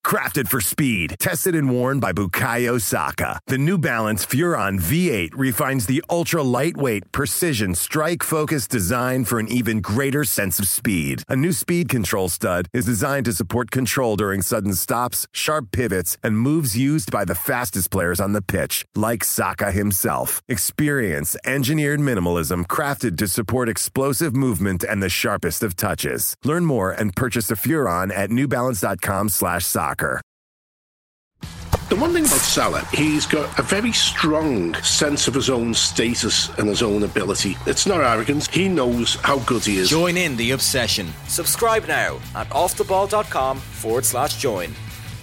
crafted for speed, tested and worn by Bukayo Saka. The New Balance Furon V8 refines the ultra-lightweight, precision, strike-focused design for an even greater sense of speed. A new speed control stud is designed to support control during sudden stops, sharp pivots, and moves used by the fastest players on the pitch, like Saka himself. Experience engineered minimalism crafted to support explosive movement and the sharpest of touches. Learn more and purchase a Furon at newbalance.com/soccer. The one thing about Salah, he's got a very strong sense of his own status and his own ability. It's not arrogance. He knows how good he is. Join in the obsession. Subscribe now at offtheball.com/join.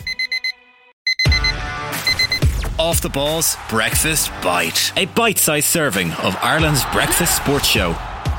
Off the Ball's Breakfast Bite. A bite-sized serving of Ireland's breakfast sports show.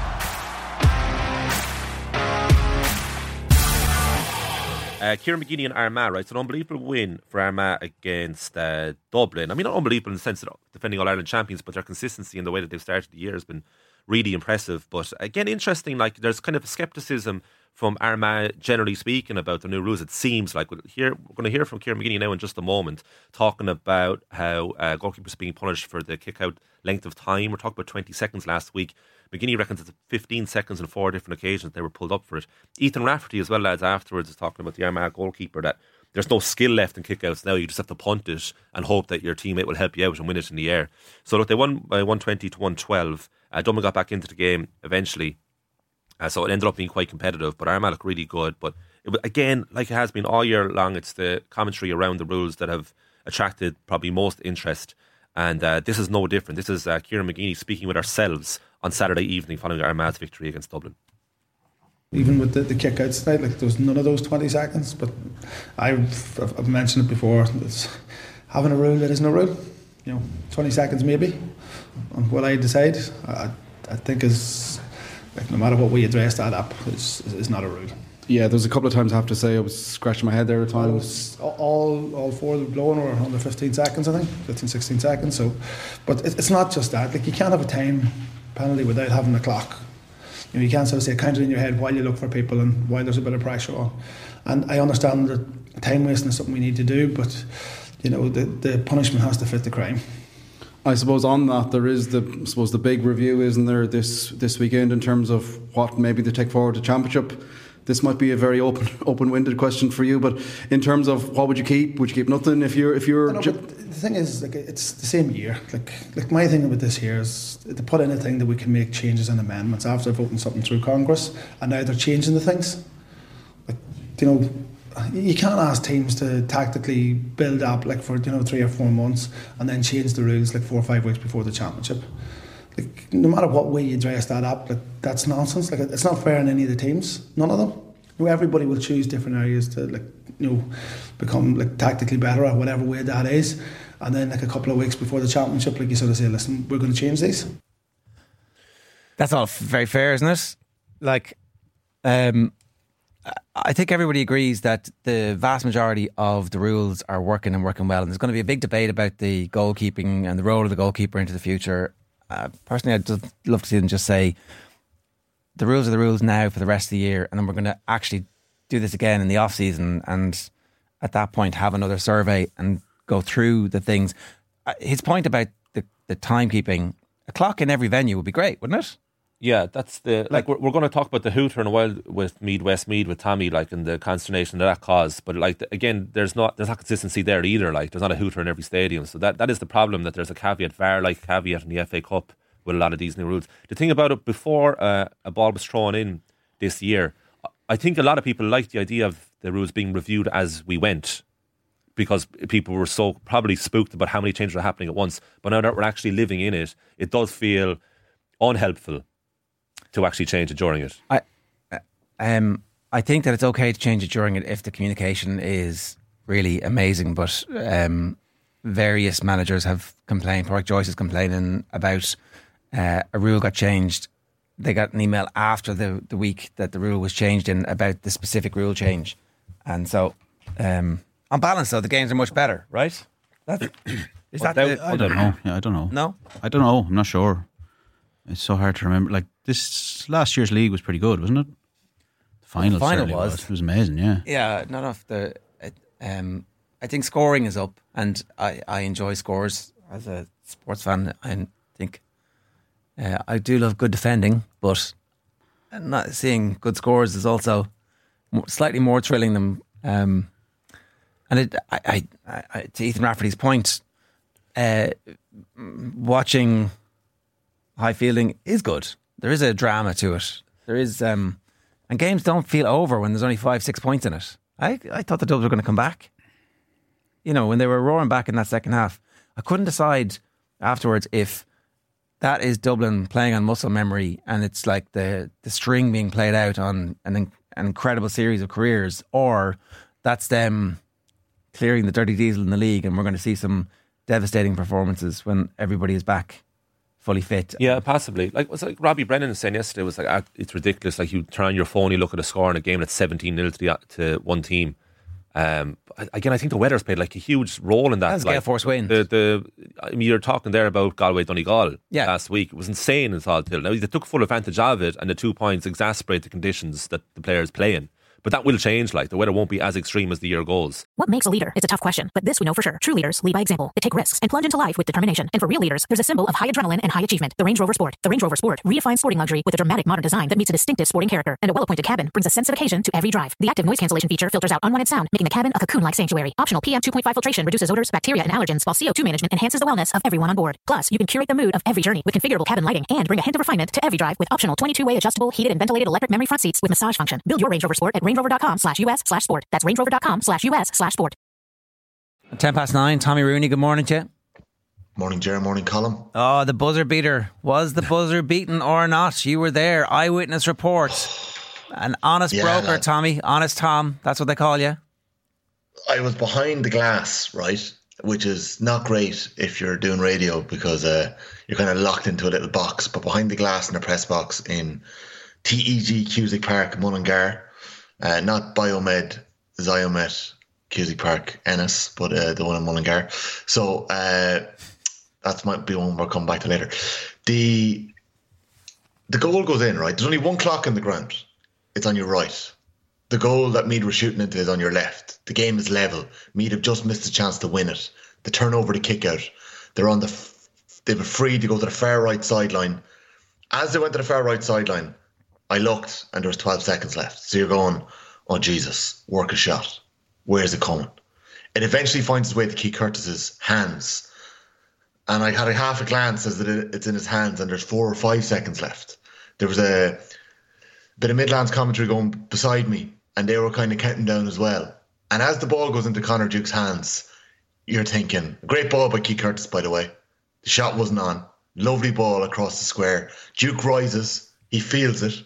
Kieran McGeeney and Armagh, right? It's an unbelievable win for Armagh against Dublin. I mean, not unbelievable in the sense that defending All-Ireland champions, but their consistency in the way that they've started the year has been really impressive. But again, interesting, like there's kind of a scepticism from Armagh, generally speaking, about the new rules. It seems like we're going to hear from Kieran McGeeney now in just a moment, talking about how goalkeepers being punished for the kick-out length of time. We're talking about 20 seconds last week. McGinney reckons it's 15 seconds on 4 different occasions they were pulled up for it. Ethan Rafferty as well, lads, afterwards is talking about the Armagh goalkeeper, that there's no skill left in kickouts now. You just have to punt it and hope that your teammate will help you out and win it in the air. So look, they won by 120 to 112. Dublin got back into the game eventually. So it ended up being quite competitive, but Armagh looked really good. But it was, again, like it has been all year long, it's the commentary around the rules that have attracted probably most interest. And this is no different. This is Kieran McGeeney speaking with ourselves on Saturday evening following Armagh's victory against Dublin. Even with the kick-outs tonight, like there was none of those 20 seconds. But I've mentioned it before. It's having a rule that isn't a rule. 20 seconds maybe. And what I decide, I think is like no matter what we address that up is not a rule. Yeah, there's a couple of times I have to say I was scratching my head there at times. All four of the blowing were under 15 seconds, I think, 15, 16 seconds. So, but it's not just that. Like you can't have a time penalty without having a clock. You can't sort of say count it in your head while you look for people and while there's a bit of pressure on. And I understand that time wasting is something we need to do, but the punishment has to fit the crime. I suppose on that there is the big review, isn't there, this weekend in terms of what maybe they take forward to Championship. This might be a very open-winded question for you, but in terms of what would you keep? Would you keep nothing if you're? The thing is, like, it's the same year. Like my thing about this here is to put in a thing that we can make changes and amendments after voting something through Congress, and now they're changing the things. Like, you can't ask teams to tactically build up like for 3 or 4 months and then change the rules like 4 or 5 weeks before the Championship. Like, no matter what way you dress that up, like, that's nonsense. Like, it's not fair on any of the teams. None of them. Everybody will choose different areas to become like tactically better at whatever way that is. And then like a couple of weeks before the Championship, like you sort of say, listen, we're going to change these. That's all very fair, isn't it? Like, I think everybody agrees that the vast majority of the rules are working and working well. And there's going to be a big debate about the goalkeeping and the role of the goalkeeper into the future. Personally, I'd just love to see them just say the rules are the rules now for the rest of the year, and then we're going to actually do this again in the off season, and at that point have another survey and go through the things. His point about the timekeeping, a clock in every venue would be great, wouldn't it? Yeah, that's we're going to talk about the hooter in a while with Westmead with Tommy, like, and the consternation that caused. But like again, there's not consistency there either. Like, there's not a hooter in every stadium, so that is the problem. That there's a caveat, VAR-like caveat in the FA Cup with a lot of these new rules. The thing about it, before a ball was thrown in this year, I think a lot of people liked the idea of the rules being reviewed as we went, because people were so probably spooked about how many changes are happening at once. But now that we're actually living in it, it does feel unhelpful to actually change it during it. I think that it's okay to change it during it if the communication is really amazing, but various managers have complained. Park Joyce is complaining about a rule got changed. They got an email after the week that the rule was changed in about the specific rule change. And so on balance though, the games are much better, right? I don't know. Yeah, I don't know. No? I don't know. I'm not sure. It's so hard to remember. Like, this last year's league was pretty good, wasn't it? The final was. It was amazing, yeah. Yeah, I think scoring is up, and I enjoy scores as a sports fan. I think I do love good defending, but not seeing good scores is also slightly more thrilling than. And to Ethan Rafferty's point, watching high fielding is good. There is a drama to it. There is, and games don't feel over when there's only 5-6 points in it. I thought the Dubs were going to come back. You know, when they were roaring back in that second half, I couldn't decide afterwards if that is Dublin playing on muscle memory and it's like the string being played out on an incredible series of careers, or that's them clearing the dirty diesel in the league and we're going to see some devastating performances when everybody is back fully fit. Yeah, possibly. Like, was like Robbie Brennan was saying yesterday, was like, it's ridiculous. Like, you turn on your phone, you look at a score in a game that's 17-0 to one team. Again, I think the weather's played like a huge role in that. That's like, gale force wind. I mean, you're talking there about Galway Donegal last week. It was insane in Salthill. Now, they took full advantage of it, and the 2 points exacerbate the conditions that the players play in. But that will change. Like, the weather won't be as extreme as the year goes. What makes a leader? It's a tough question, but this we know for sure. True leaders lead by example. They take risks and plunge into life with determination. And for real leaders, there's a symbol of high adrenaline and high achievement: the Range Rover Sport. The Range Rover Sport redefines sporting luxury with a dramatic modern design that meets a distinctive sporting character, and a well-appointed cabin brings a sense of occasion to every drive. The active noise cancellation feature filters out unwanted sound, making the cabin a cocoon-like sanctuary. Optional PM 2.5 filtration reduces odors, bacteria, and allergens, while CO2 management enhances the wellness of everyone on board. Plus, you can curate the mood of every journey with configurable cabin lighting and bring a hint of refinement to every drive with optional 22-way adjustable, heated and ventilated electric memory front seats with massage function. Build your Range Rover Sport at rangerover.com/US/sport. That's rangerover.com/US/sport. 9:10, Tommy Rooney, good morning to you. Morning, Ger. Morning, Colin. Oh, the buzzer beater. Was the buzzer beaten or not? You were there. Eyewitness report. An honest broker, Tommy. Honest Tom. That's what they call you. I was behind the glass, right? Which is not great if you're doing radio because you're kind of locked into a little box. But behind the glass in the press box in TEG Cusack Park, Mullingar. Not Biomed, Ziomet, Cusack Park, Ennis, but the one in Mullingar. So that might be one we'll come back to later. The goal goes in, right? There's only one clock in the ground. It's on your right. The goal that Meath were shooting into is on your left. The game is level. Meath have just missed a chance to win it. The turnover, the kick out. They're on they were free to go to the far right sideline. As they went to the far right sideline, I looked and there was 12 seconds left. So you're going, oh Jesus, work a shot. Where's it coming? It eventually finds its way to Keith Curtis's hands. And I had a half a glance as it's in his hands and there's 4 or 5 seconds left. There was a bit of Midlands commentary going beside me and they were kind of counting down as well. And as the ball goes into Conor Duke's hands, you're thinking, great ball by Keith Curtis, by the way. The shot wasn't on. Lovely ball across the square. Duke rises. He feels it.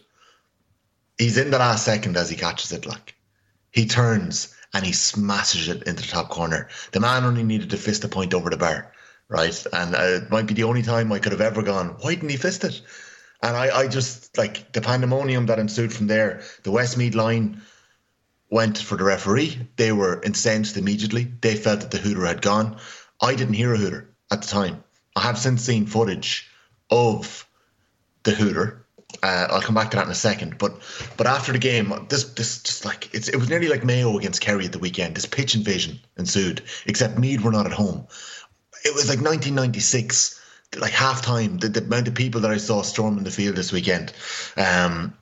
He's in the last second as he catches it. Like, he turns and he smashes it into the top corner. The man only needed to fist a point over the bar, right? And it might be the only time I could have ever gone, why didn't he fist it? And I just, like, the pandemonium that ensued from there, the Westmeath line went for the referee. They were incensed immediately. They felt that the hooter had gone. I didn't hear a hooter at the time. I have since seen footage of the hooter. I'll come back to that in a second. But after the game, this just like it was nearly like Mayo against Kerry at the weekend. This pitch invasion ensued, except Meath were not at home. It was like 1996, like half time. The amount of people that I saw storming the field this weekend. The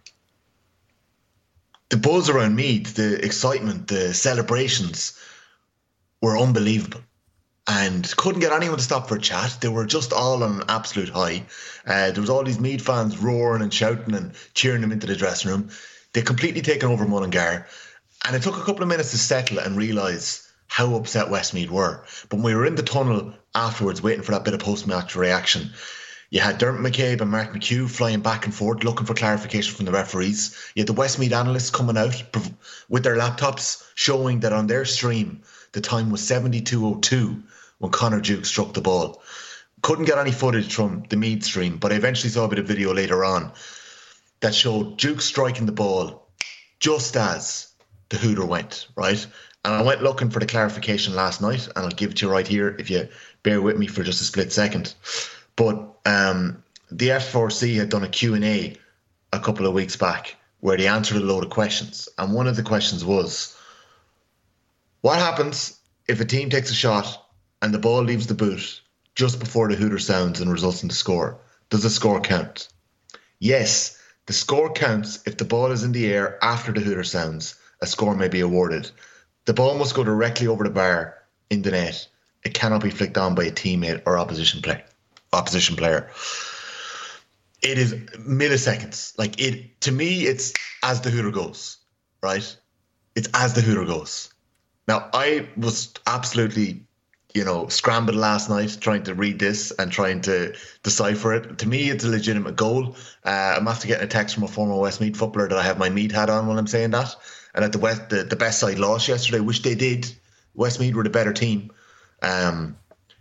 buzz around Meath, the excitement, the celebrations were unbelievable. And couldn't get anyone to stop for a chat. They were just all on an absolute high. There was all these Meath fans roaring and shouting and cheering them into the dressing room. They'd completely taken over Mullingar. And it took a couple of minutes to settle and realise how upset Westmeath were. But when we were in the tunnel afterwards waiting for that bit of post-match reaction, you had Dermot McCabe and Mark McHugh flying back and forth looking for clarification from the referees. You had the Westmeath analysts coming out with their laptops showing that on their stream the time was 72:02 when Conor Duke struck the ball. Couldn't get any footage from the Meath stream, but I eventually saw a bit of video later on that showed Duke striking the ball just as the hooter went, right? And I went looking for the clarification last night, and I'll give it to you right here if you bear with me for just a split second. But the F4C had done a Q&A a couple of weeks back where they answered a load of questions. And one of the questions was, What happens if a team takes a shot and the ball leaves the boot just before the hooter sounds and results in the score? Does the score count? Yes, the score counts if the ball is in the air after the hooter sounds. A score may be awarded. The ball must go directly over the bar in the net. It cannot be flicked on by a teammate or opposition player. It is milliseconds. To me, it's as the hooter goes, right? It's as the hooter goes. Now, I was absolutely, scrambled last night trying to read this and trying to decipher it. To me, it's a legitimate goal. I'm after getting a text from a former Westmeath footballer that I have my Meath hat on when I'm saying that. And that the best side lost yesterday, which they did. Westmeath were the better team. And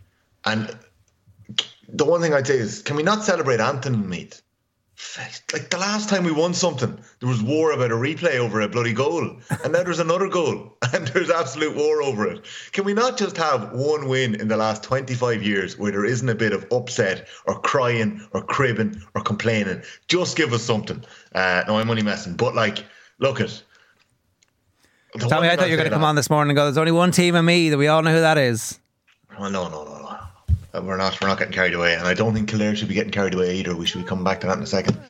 the one thing I'd say is, can we not celebrate Anton and Meath? Like the last time we won something, there was war about a replay over a bloody goal. And now there's another goal. And there's absolute war over it. Can we not just have one win in the last 25 years where there isn't a bit of upset or crying or cribbing or complaining? Just give us something. No, I'm only messing. But look at... Tommy, I thought you were going to come on this morning and go, there's only one team in me that we all know who that is. Well, no. We're not getting carried away. And I don't think Kildare should be getting carried away either. We should be coming back to that in a second.